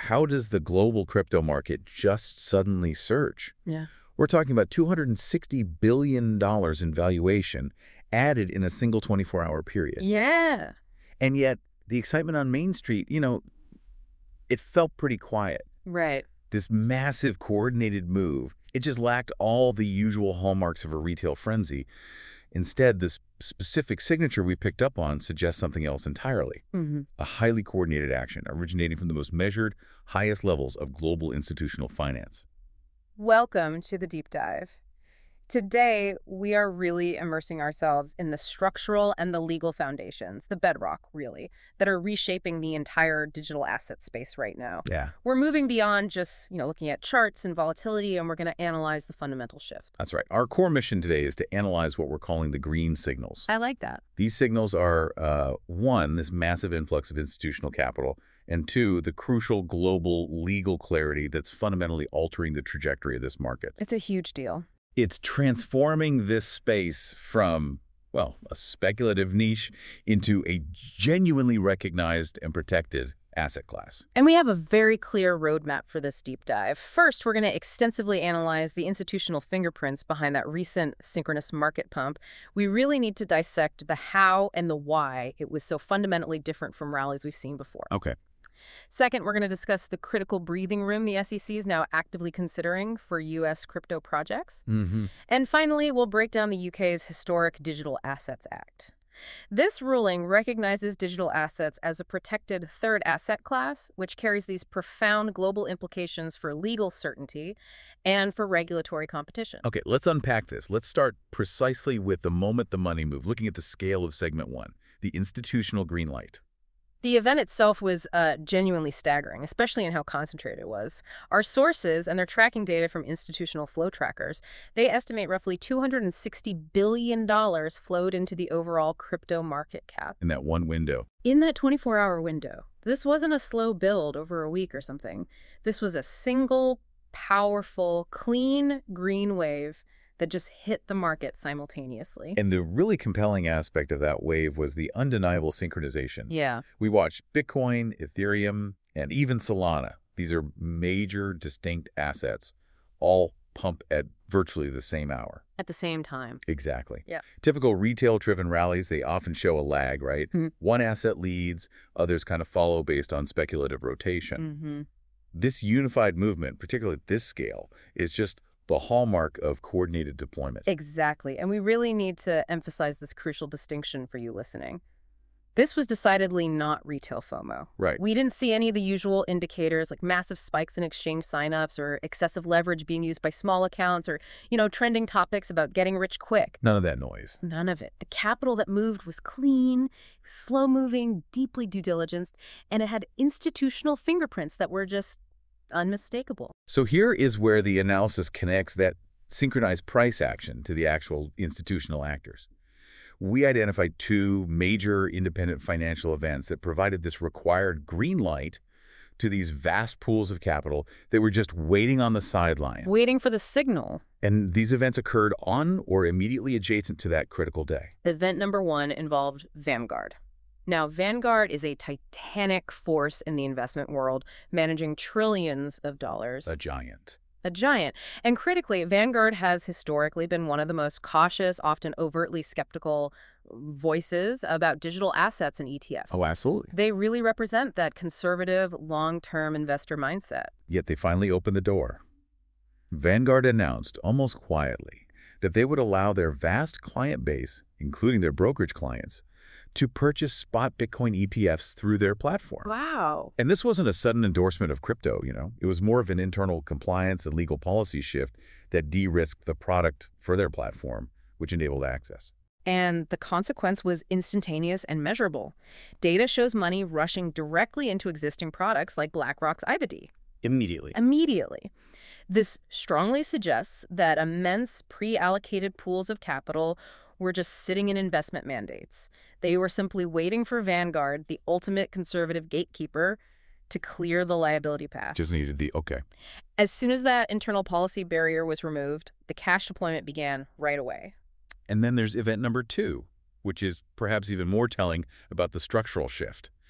how does the global crypto market just suddenly surge? Yeah. We're talking about $260 billion in valuation added in a single 24-hour period. Yeah. And yet, the excitement on Main Street, it felt pretty quiet. Right. This massive coordinated move, it just lacked all the usual hallmarks of a retail frenzy. Instead, this specific signature we picked up on suggests something else entirely. Mm-hmm. A highly coordinated action originating from the most measured, highest levels of global institutional finance. Welcome to the deep dive. Today, we are really immersing ourselves in the structural and the legal foundations, the bedrock, really, that are reshaping the entire digital asset space right now. Yeah, We're moving beyond just, looking at charts and volatility, and we're going to analyze the fundamental shift. that's right. Our core mission today is to analyze what we're calling the green signals. I like that. These signals are, one, this massive influx of institutional capital, and two, the crucial global legal clarity that's fundamentally altering the trajectory of this market. It's a huge deal. It's transforming this space from, well, a speculative niche into a genuinely recognized and protected asset class. And we have a very clear roadmap for this deep dive. First, we're going to extensively analyze the institutional fingerprints behind that recent synchronous market pump. We really need to dissect the how and the why it was so fundamentally different from rallies we've seen before. Okay. Second, we're going to discuss the critical breathing room the SEC is now actively considering for U.S. crypto projects. Mm-hmm. And finally, we'll break down the UK's historic Digital Assets Act. This ruling recognizes digital assets as a protected third asset class, which carries these profound global implications for legal certainty and for regulatory competition. Okay, let's unpack this. Let's start precisely with the moment the money moved, looking at the scale of segment one, the institutional green light. The event itself was genuinely staggering, especially in how concentrated it was. Our sources, and their tracking data from institutional flow trackers, they estimate roughly $260 billion flowed into the overall crypto market cap. In that one window. In that 24-hour window. This wasn't a slow build over a week or something. This was a single, powerful, clean green wave that just hit the market simultaneously. And the really compelling aspect of that wave was the undeniable synchronization. Yeah. We watched Bitcoin, Ethereum, and even Solana. These are major, distinct assets, all pump at virtually the same hour. At the same time. Exactly. Yeah. Typical retail-driven rallies, they often show a lag, right? Mm-hmm. One asset leads, others kind of follow based on speculative rotation. Mm-hmm. This unified movement, particularly at this scale, is just the hallmark of coordinated deployment. Exactly. And we really need to emphasize this crucial distinction for you listening. This was decidedly not retail FOMO. Right. We didn't see any of the usual indicators like massive spikes in exchange signups or excessive leverage being used by small accounts or, trending topics about getting rich quick. None of that noise. None of it. The capital that moved was clean, slow-moving, deeply due diligenced, and it had institutional fingerprints that were just unmistakable. So here is where the analysis connects that synchronized price action to the actual institutional actors. We identified two major independent financial events that provided this required green light to these vast pools of capital that were just waiting on the sideline. Waiting for the signal. And these events occurred on or immediately adjacent to that critical day. Event number one involved Vanguard. Now, Vanguard is a titanic force in the investment world, managing trillions of dollars. A giant. A giant. And critically, Vanguard has historically been one of the most cautious, often overtly skeptical voices about digital assets and ETFs. Oh, absolutely. They really represent that conservative, long-term investor mindset. Yet they finally opened the door. Vanguard announced, almost quietly, that they would allow their vast client base, including their brokerage clients, to purchase spot Bitcoin ETFs through their platform. Wow. And this wasn't a sudden endorsement of crypto, It was more of an internal compliance and legal policy shift that de-risked the product for their platform, which enabled access. And the consequence was instantaneous and measurable. Data shows money rushing directly into existing products like BlackRock's IBD. Immediately. This strongly suggests that immense pre-allocated pools of capital were just sitting in investment mandates. They were simply waiting for Vanguard, the ultimate conservative gatekeeper, to clear the liability path. Just needed the okay. As soon as that internal policy barrier was removed, the cash deployment began right away. And then there's event number two, which is perhaps even more telling about the structural shift.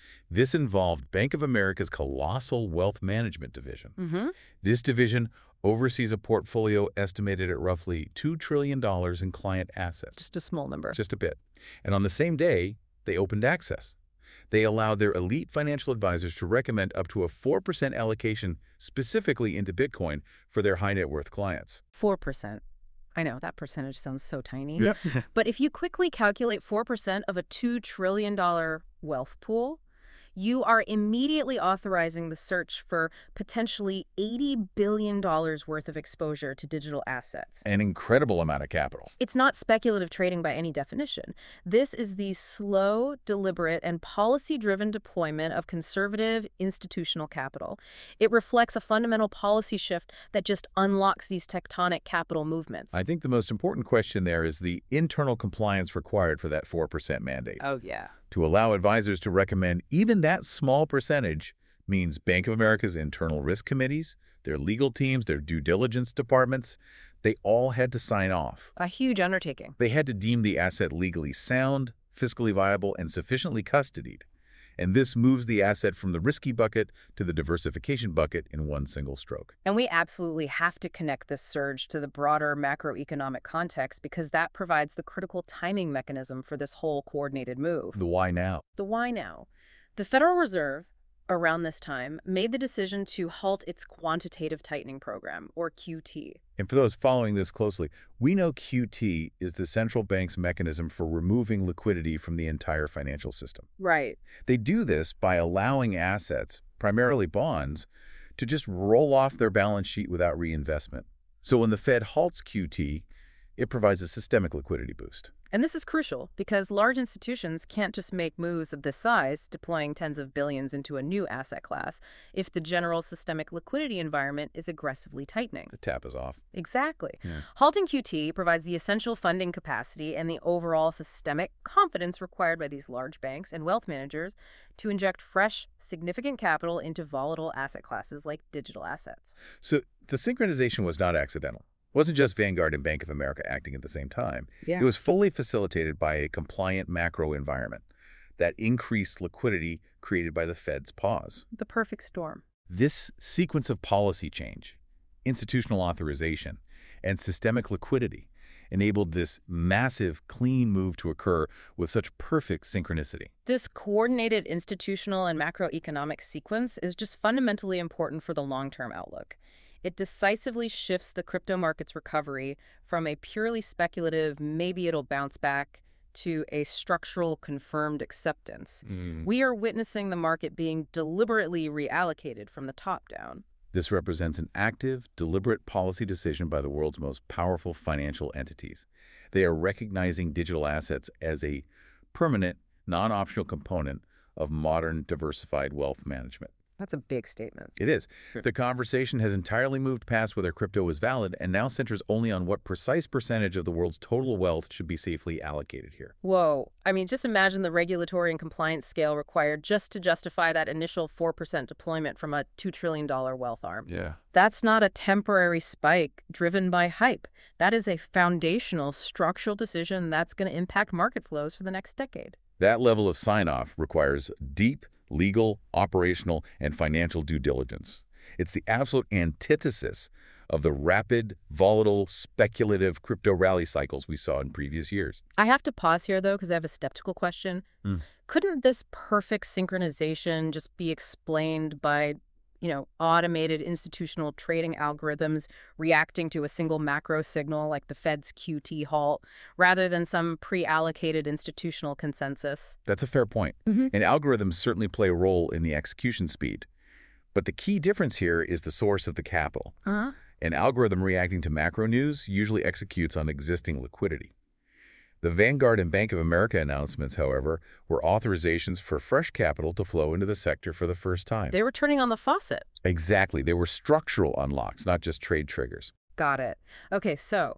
This involved Bank of America's colossal wealth management division. Mm-hmm. This division oversees a portfolio estimated at roughly $2 trillion in client assets. Just a small number. Just a bit. And on the same day, they opened access. They allowed their elite financial advisors to recommend up to a 4% allocation specifically into Bitcoin for their high net worth clients. 4%. I know, that percentage sounds so tiny. Yeah. But if you quickly calculate 4% of a $2 trillion wealth pool, you are immediately authorizing the search for potentially $80 billion worth of exposure to digital assets. An incredible amount of capital. It's not speculative trading by any definition. This is the slow, deliberate, and policy-driven deployment of conservative institutional capital. It reflects a fundamental policy shift that just unlocks these tectonic capital movements. I think the most important question there is the internal compliance required for that 4% mandate. Oh, yeah. To allow advisors to recommend even that small percentage means Bank of America's internal risk committees, their legal teams, their due diligence departments, they all had to sign off. A huge undertaking. They had to deem the asset legally sound, fiscally viable, and sufficiently custodied. And this moves the asset from the risky bucket to the diversification bucket in one single stroke. And we absolutely have to connect this surge to the broader macroeconomic context because that provides the critical timing mechanism for this whole coordinated move. The why now? The why now. The Federal Reserve, around this time, made the decision to halt its quantitative tightening program, or QT. And for those following this closely, we know QT is the central bank's mechanism for removing liquidity from the entire financial system. Right. They do this by allowing assets, primarily bonds, to just roll off their balance sheet without reinvestment. So when the Fed halts QT, it provides a systemic liquidity boost. And this is crucial because large institutions can't just make moves of this size, deploying tens of billions into a new asset class, if the general systemic liquidity environment is aggressively tightening. The tap is off. Exactly. Yeah. Halting QT provides the essential funding capacity and the overall systemic confidence required by these large banks and wealth managers to inject fresh, significant capital into volatile asset classes like digital assets. So the synchronization was not accidental. It wasn't just Vanguard and Bank of America acting at the same time. Yeah. It was fully facilitated by a compliant macro environment, that increased liquidity created by the Fed's pause. The perfect storm. This sequence of policy change, institutional authorization, and systemic liquidity enabled this massive, clean move to occur with such perfect synchronicity. This coordinated institutional and macroeconomic sequence is just fundamentally important for the long-term outlook. It decisively shifts the crypto market's recovery from a purely speculative, maybe it'll bounce back, to a structural, confirmed acceptance. We are witnessing the market being deliberately reallocated from the top down. This represents an active, deliberate policy decision by the world's most powerful financial entities. They are recognizing digital assets as a permanent, non-optional component of modern, diversified wealth management. That's a big statement. It is. The conversation has entirely moved past whether crypto is valid and now centers only on what precise percentage of the world's total wealth should be safely allocated here. Whoa. I mean, just imagine the regulatory and compliance scale required just to justify that initial 4% deployment from a $2 trillion wealth arm. Yeah. That's not a temporary spike driven by hype. That is a foundational structural decision that's going to impact market flows for the next decade. That level of sign-off requires deep legal, operational, and financial due diligence. It's the absolute antithesis of the rapid, volatile, speculative crypto rally cycles we saw in previous years. I have to pause here, though, because I have a skeptical question. Couldn't this perfect synchronization just be explained by, automated institutional trading algorithms reacting to a single macro signal like the Fed's QT halt, rather than some pre-allocated institutional consensus? That's a fair point. And algorithms certainly play a role in the execution speed. But the key difference here is the source of the capital. An algorithm reacting to macro news usually executes on existing liquidity. The Vanguard and Bank of America announcements, however, were authorizations for fresh capital to flow into the sector for the first time. They were turning on the faucet. Exactly. They were structural unlocks, not just trade triggers. Got it. Okay, so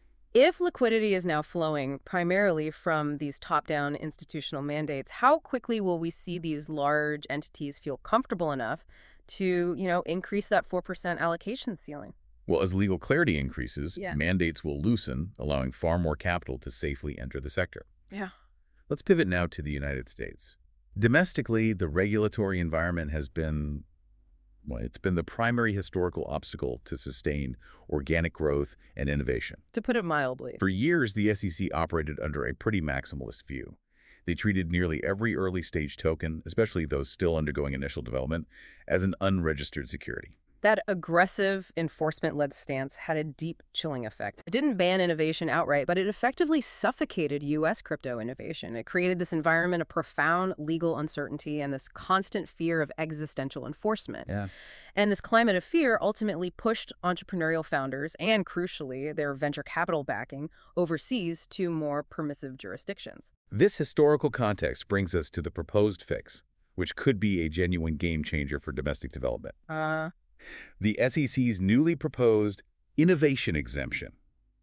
if liquidity is now flowing primarily from these top-down institutional mandates, how quickly will we see these large entities feel comfortable enough to, increase that 4% allocation ceiling? Well, as legal clarity increases, mandates will loosen, allowing far more capital to safely enter the sector. Yeah. Let's pivot now to the United States. Domestically, the regulatory environment has been, well, it's been the primary historical obstacle to sustain organic growth and innovation. To put it mildly. For years, the SEC operated under a pretty maximalist view. They treated nearly every early-stage token, especially those still undergoing initial development, as an unregistered security. That aggressive enforcement-led stance had a deep chilling effect. It didn't ban innovation outright, but it effectively suffocated U.S. crypto innovation. It created this environment of profound legal uncertainty and this constant fear of existential enforcement. Yeah. And this climate of fear ultimately pushed entrepreneurial founders and, crucially, their venture capital backing overseas to more permissive jurisdictions. This historical context brings us to the proposed fix, which could be a genuine game changer for domestic development. The SEC's newly proposed innovation exemption.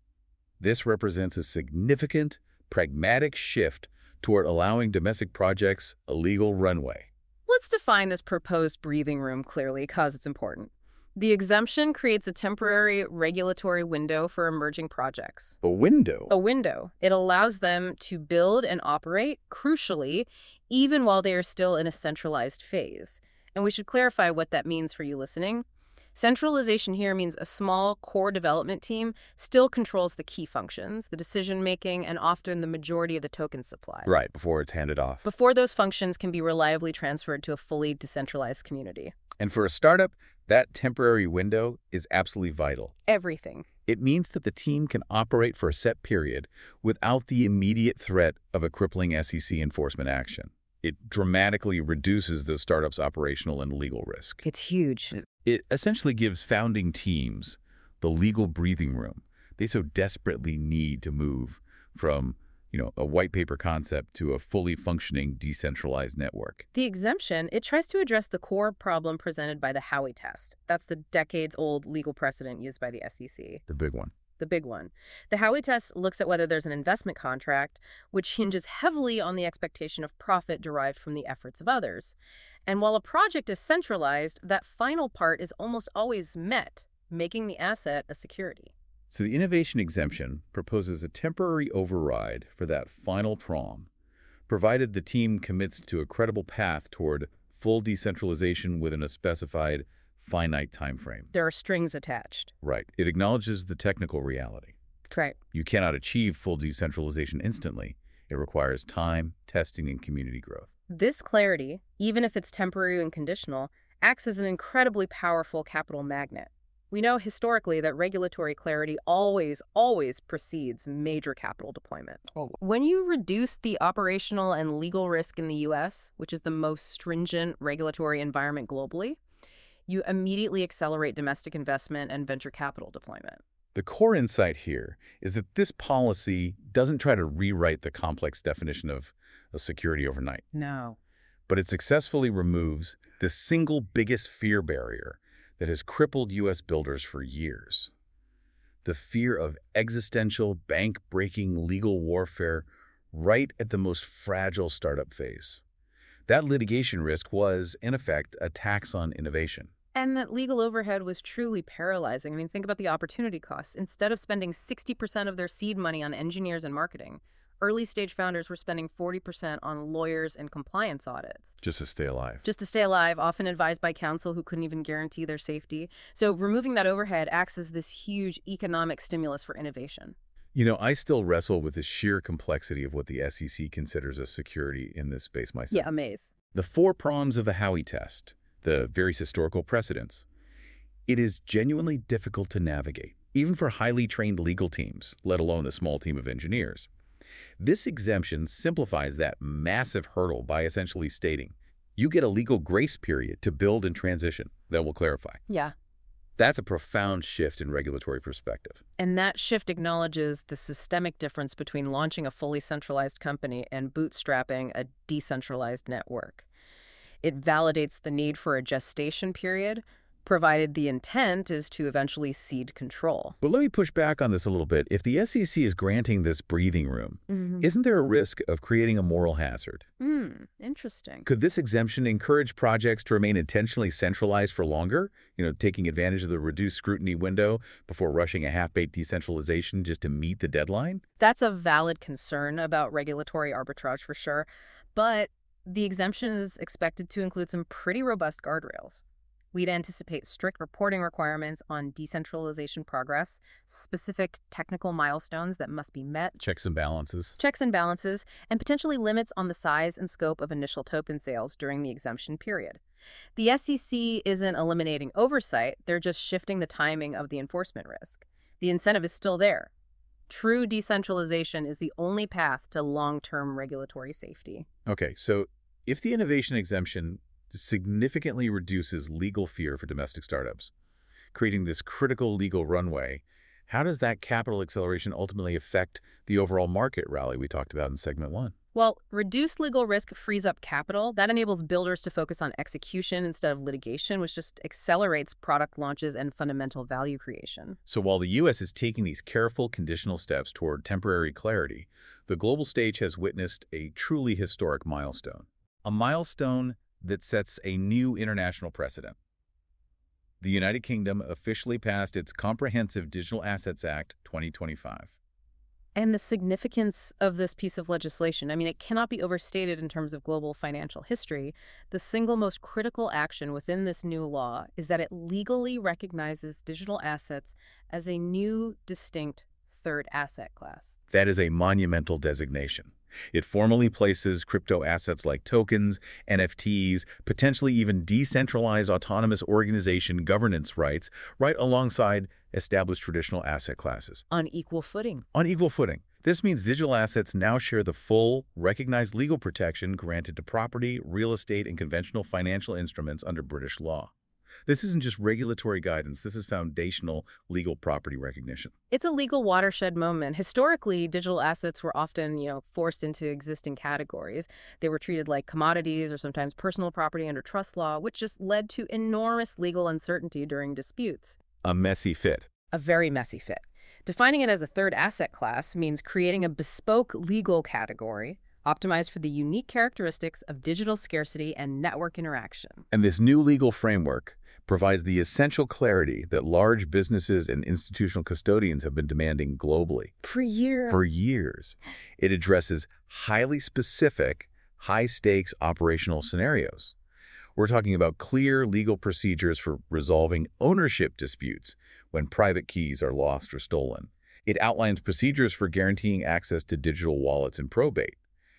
This represents a significant, pragmatic shift toward allowing domestic projects a legal runway. Let's define this proposed breathing room clearly because it's important. The exemption creates a temporary regulatory window for emerging projects. A window? A window. It allows them to build and operate, crucially, even while they are still in a centralized phase. And we should clarify what that means for you listening. Centralization here means a small core development team still controls the key functions, the decision-making, and often the majority of the token supply. Right, before it's handed off. Before those functions can be reliably transferred to a fully decentralized community. And for a startup, that temporary window is absolutely vital. Everything. It means that the team can operate for a set period without the immediate threat of a crippling SEC enforcement action. It dramatically reduces the startup's operational and legal risk. It's huge. It essentially gives founding teams the legal breathing room they so desperately need to move from, a white paper concept to a fully functioning decentralized network. The exemption, it tries to address the core problem presented by the Howey test. That's the decades-old legal precedent used by the SEC. The big one. The big one. The Howey test looks at whether there's an investment contract, which hinges heavily on the expectation of profit derived from the efforts of others. And while a project is centralized, that final part is almost always met, making the asset a security. So the innovation exemption proposes a temporary override for that final prom, provided the team commits to a credible path toward full decentralization within a specified finite time frame. There are strings attached. Right. It acknowledges the technical reality. Right. You cannot achieve full decentralization instantly. It requires time, testing, and community growth. This clarity, even if it's temporary and conditional, acts as an incredibly powerful capital magnet. We know historically that regulatory clarity always precedes major capital deployment. When you reduce the operational and legal risk in the U.S., which is the most stringent regulatory environment globally, you immediately accelerate domestic investment and venture capital deployment. The core insight here is that this policy doesn't try to rewrite the complex definition of a security overnight. No. But it successfully removes the single biggest fear barrier that has crippled U.S. builders for years. The fear of existential, bank-breaking legal warfare right at the most fragile startup phase. That litigation risk was, in effect, a tax on innovation. And that legal overhead was truly paralyzing. I mean, think about the opportunity costs. Instead of spending 60% of their seed money on engineers and marketing, early-stage founders were spending 40% on lawyers and compliance audits. Just to stay alive. Just to stay alive, often advised by counsel who couldn't even guarantee their safety. So removing that overhead acts as this huge economic stimulus for innovation. I still wrestle with the sheer complexity of what the SEC considers a security in this space myself. Yeah, amaze. The 4 prongs of the Howey test, the various historical precedents. It is genuinely difficult to navigate, even for highly trained legal teams, let alone a small team of engineers. This exemption simplifies that massive hurdle by essentially stating, you get a legal grace period to build and transition. That will clarify. Yeah. That's a profound shift in regulatory perspective. And that shift acknowledges the systemic difference between launching a fully centralized company and bootstrapping a decentralized network. It validates the need for a gestation period, provided the intent is to eventually cede control. But let me push back on this a little bit. If the SEC is granting this breathing room, isn't there a risk of creating a moral hazard? Interesting. Could this exemption encourage projects to remain intentionally centralized for longer, taking advantage of the reduced scrutiny window before rushing a half-baked decentralization just to meet the deadline? That's a valid concern about regulatory arbitrage for sure. But The exemption is expected to include some pretty robust guardrails. We'd anticipate strict reporting requirements on decentralization progress, specific technical milestones that must be met, Checks and balances. and potentially limits on the size and scope of initial token sales during the exemption period. The SEC isn't eliminating oversight, they're just shifting the timing of the enforcement risk. The incentive is still there. True decentralization is the only path to long-term regulatory safety. Okay, so if the innovation exemption significantly reduces legal fear for domestic startups, creating this critical legal runway, how does that capital acceleration ultimately affect the overall market rally we talked about in segment 1? Well, reduced legal risk frees up capital. That enables builders to focus on execution instead of litigation, which just accelerates product launches and fundamental value creation. So while the U.S. is taking these careful, conditional steps toward temporary clarity, the global stage has witnessed a truly historic milestone. A milestone that sets a new international precedent. The United Kingdom officially passed its Comprehensive Digital Assets Act 2025. And the significance of this piece of legislation, it cannot be overstated in terms of global financial history. The single most critical action within this new law is that it legally recognizes digital assets as a new, distinct third asset class. That is a monumental designation. It formally places crypto assets like tokens, NFTs, potentially even decentralized autonomous organization governance rights, right alongside established traditional asset classes. On equal footing. On equal footing. This means digital assets now share the full, recognized legal protection granted to property, real estate, and conventional financial instruments under British law. This isn't just regulatory guidance. This is foundational legal property recognition. It's a legal watershed moment. Historically, digital assets were often, forced into existing categories. They were treated like commodities or sometimes personal property under trust law, which just led to enormous legal uncertainty during disputes. A messy fit. A very messy fit. Defining it as a third asset class means creating a bespoke legal category optimized for the unique characteristics of digital scarcity and network interaction. And this new legal framework provides the essential clarity that large businesses and institutional custodians have been demanding globally. For years. It addresses highly specific, high-stakes operational scenarios. We're talking about clear legal procedures for resolving ownership disputes when private keys are lost or stolen. It outlines procedures for guaranteeing access to digital wallets in probate.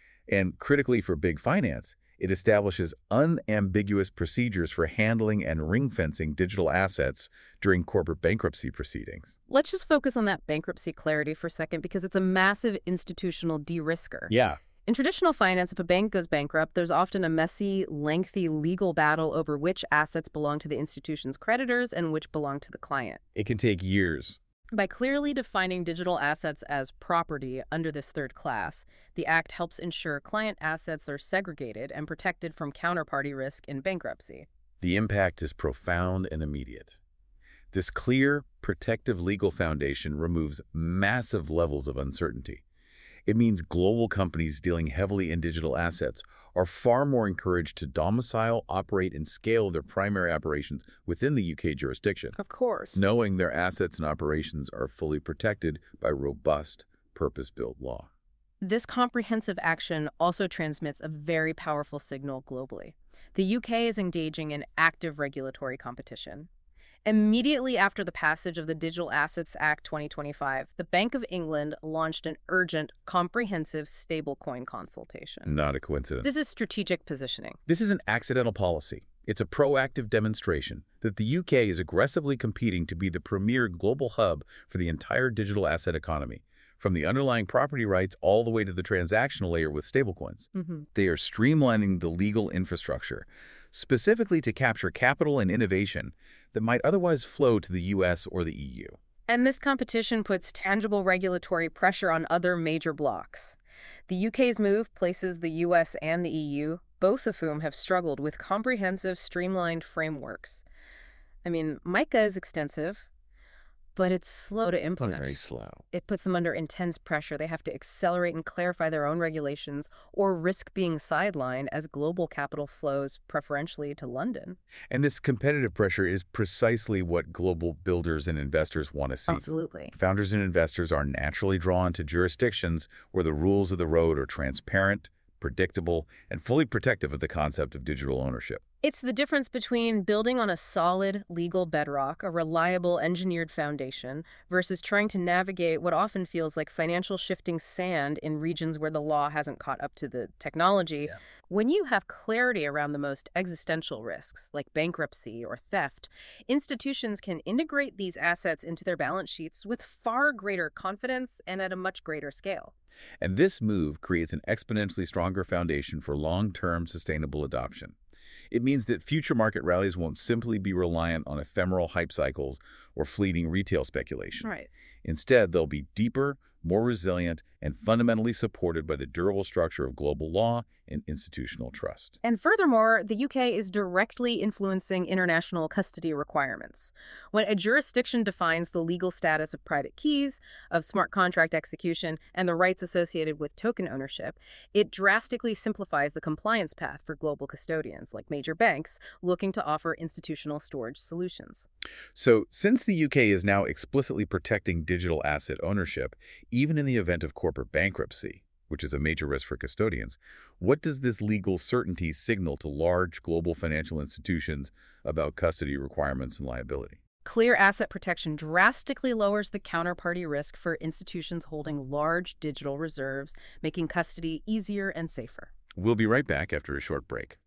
And critically for big finance, it establishes unambiguous procedures for handling and ring-fencing digital assets during corporate bankruptcy proceedings. Let's just focus on that bankruptcy clarity for a second because it's a massive institutional de-risker. Yeah. In traditional finance, if a bank goes bankrupt, there's often a messy, lengthy legal battle over which assets belong to the institution's creditors and which belong to the client. It can take years. By clearly defining digital assets as property under this third class, the Act helps ensure client assets are segregated and protected from counterparty risk in bankruptcy. The impact is profound and immediate. This clear, protective legal foundation removes massive levels of uncertainty. It means global companies dealing heavily in digital assets are far more encouraged to domicile, operate, and scale their primary operations within the UK jurisdiction. Of course. Knowing their assets and operations are fully protected by robust, purpose-built law. This comprehensive action also transmits a very powerful signal globally. The UK is engaging in active regulatory competition. Immediately after the passage of the Digital Assets Act 2025, the Bank of England launched an urgent, comprehensive stablecoin consultation. Not a coincidence. This is strategic positioning. This isn't accidental policy. It's a proactive demonstration that the UK is aggressively competing to be the premier global hub for the entire digital asset economy, from the underlying property rights all the way to the transactional layer with stablecoins. They are streamlining the legal infrastructure, specifically to capture capital and innovation that might otherwise flow to the US or the EU. And this competition puts tangible regulatory pressure on other major blocs. The UK's move places the US and the EU, both of whom have struggled with comprehensive, streamlined frameworks. MiCA is extensive, but it's slow to implement. Very slow. It puts them under intense pressure. They have to accelerate and clarify their own regulations or risk being sidelined as global capital flows preferentially to London. And this competitive pressure is precisely what global builders and investors want to see. Absolutely. Founders and investors are naturally drawn to jurisdictions where the rules of the road are transparent, predictable, and fully protective of the concept of digital ownership. It's the difference between building on a solid legal bedrock, a reliable engineered foundation, versus trying to navigate what often feels like financial shifting sand in regions where the law hasn't caught up to the technology. Yeah. When you have clarity around the most existential risks, like bankruptcy or theft, institutions can integrate these assets into their balance sheets with far greater confidence and at a much greater scale. And this move creates an exponentially stronger foundation for long-term sustainable adoption. It means that future market rallies won't simply be reliant on ephemeral hype cycles or fleeting retail speculation. Right. Instead, they'll be deeper, more resilient, and fundamentally supported by the durable structure of global law and institutional trust. And furthermore, the UK is directly influencing international custody requirements. When a jurisdiction defines the legal status of private keys, of smart contract execution, and the rights associated with token ownership, it drastically simplifies the compliance path for global custodians, like major banks, looking to offer institutional storage solutions. So, since the UK is now explicitly protecting digital asset ownership, even in the event of corporate bankruptcy, which is a major risk for custodians, what does this legal certainty signal to large global financial institutions about custody requirements and liability? Clear asset protection drastically lowers the counterparty risk for institutions holding large digital reserves, making custody easier and safer. We'll be right back after a short break.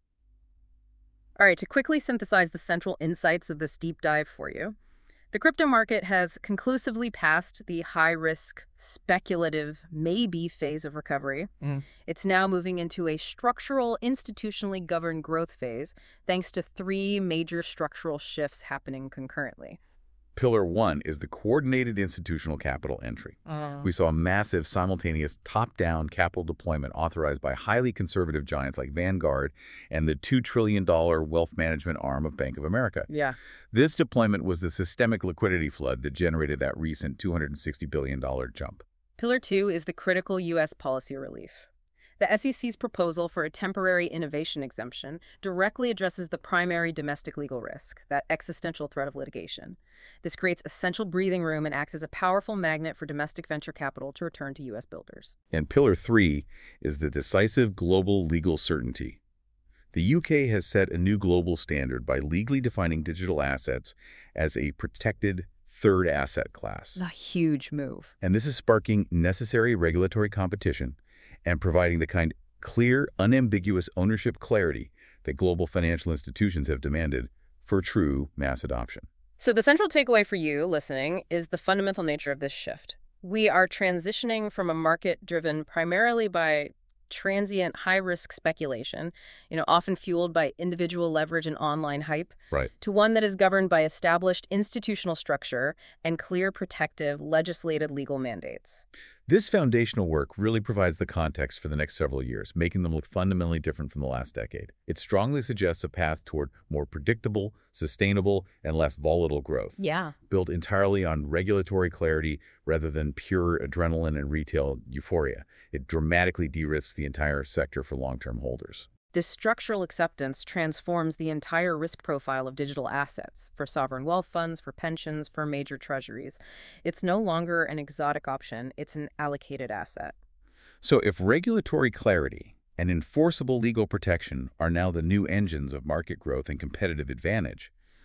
All right, to quickly synthesize the central insights of this deep dive for you, the crypto market has conclusively passed the high-risk, speculative, maybe phase of recovery. It's now moving into a structural, institutionally governed growth phase, thanks to three major structural shifts happening concurrently. Pillar 1 is the coordinated institutional capital entry. We saw a massive simultaneous top-down capital deployment authorized by highly conservative giants like Vanguard and the $2 trillion wealth management arm of Bank of America. Yeah. This deployment was the systemic liquidity flood that generated that recent $260 billion jump. Pillar 2 is the critical U.S. policy relief. The SEC's proposal for a temporary innovation exemption directly addresses the primary domestic legal risk, that existential threat of litigation. This creates essential breathing room and acts as a powerful magnet for domestic venture capital to return to U.S. builders. And Pillar 3 is the decisive global legal certainty. The UK has set a new global standard by legally defining digital assets as a protected third asset class. It's a huge move. And this is sparking necessary regulatory competition and providing the kind of clear, unambiguous ownership clarity that global financial institutions have demanded for true mass adoption. So the central takeaway for you listening is the fundamental nature of this shift. We are transitioning from a market driven primarily by transient high-risk speculation, often fueled by individual leverage and online hype, to one that is governed by established institutional structure and clear, protective, legislated legal mandates. This foundational work really provides the context for the next several years, making them look fundamentally different from the last decade. It strongly suggests a path toward more predictable, sustainable, and less volatile growth. Yeah. Built entirely on regulatory clarity rather than pure adrenaline and retail euphoria. It dramatically de-risks the entire sector for long-term holders. This structural acceptance transforms the entire risk profile of digital assets for sovereign wealth funds, for pensions, for major treasuries. It's no longer an exotic option, it's an allocated asset. So if regulatory clarity and enforceable legal protection are now the new engines of market growth and competitive advantage,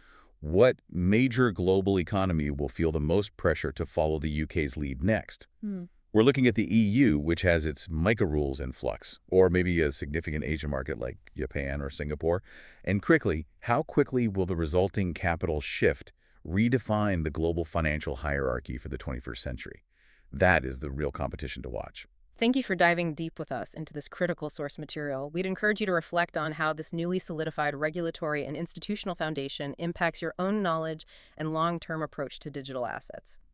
what major global economy will feel the most pressure to follow the UK's lead next? We're looking at the EU, which has its MiCA rules in flux, or maybe a significant Asian market like Japan or Singapore. And how quickly will the resulting capital shift redefine the global financial hierarchy for the 21st century? That is the real competition to watch. Thank you for diving deep with us into this critical source material. We'd encourage you to reflect on how this newly solidified regulatory and institutional foundation impacts your own knowledge and long-term approach to digital assets.